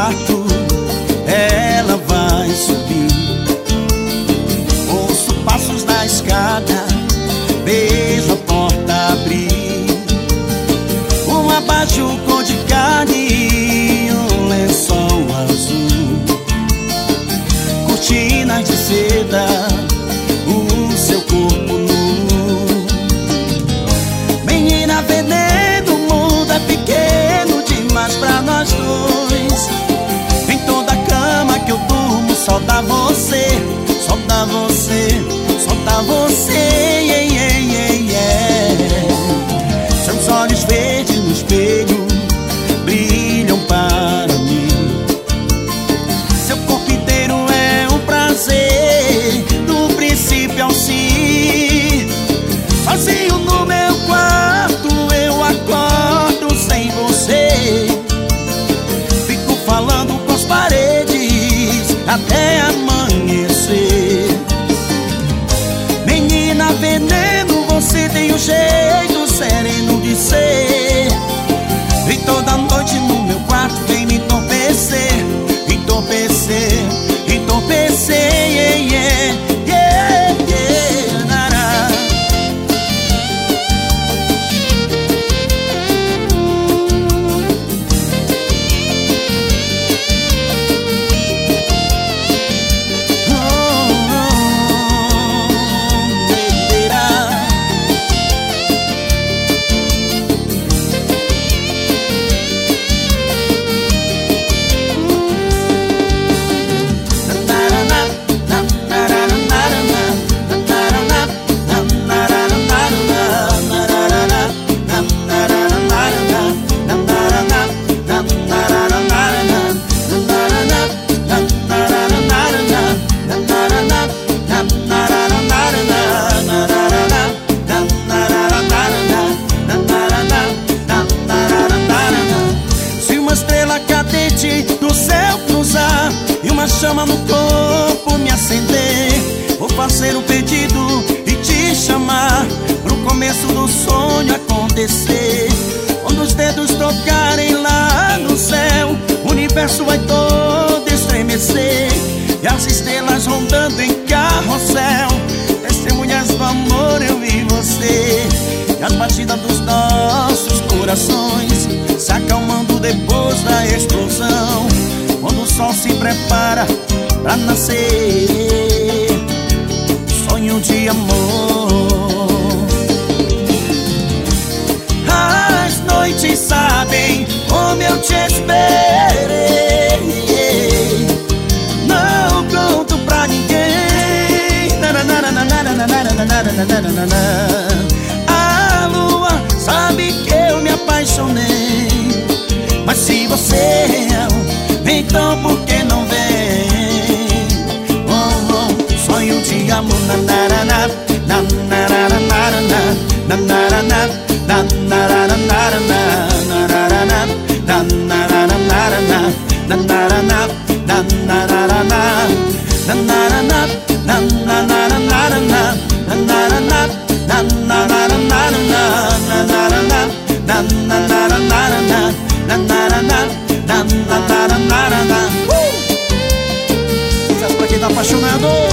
quarto, ela vai subir. Ouço passos na escada, vejo a porta abrir. Um abajur cor de carne e um lençol azul, cortinas de seda, o seu corpo nu. Menina veneno, o mundo é pequeno demais pra nós dois. Em toda a cama que eu durmo só dá você, só dá você, só dá você, yeah, yeah, yeah, yeah. Seus olhos verdes no espelho brilham para mim. Seu corpo inteiro é um prazer, do princípio ao fim. Sozinho no meu quarto eu acordo sem você. Fico falando com as paredes até amanhecer. Menina veneno, você tem um jeito sereno de ser. E toda noite no meu quarto vem me entorpecer, entorpecer, entorpecer, yeah, yeah, yeah, yeah, nara. Do céu cruzar e uma chama no corpo me acender, vou fazer um pedido e te chamar pro começo do sonho acontecer. Quando os dedos tocarem lá no céu, o universo vai todo estremecer, e as estrelas rondando em carrossel, testemunhas do amor eu e você. E as batidas dos nossos corações se acalmando depois da explosão, quando o sol se prepara pra nascer. Sonho de amor. As noites sabem como eu te esperei, não conto pra ninguém. A lua sabe que eu me apaixonei, mas se você ama, então por que não vem? Oh, oh, sonho de amor, nanarana, nanarana, nanarana, nanarana, nanarana, nanarana, nanarana, nanarana, Sucesso pra quem tá apaixonado.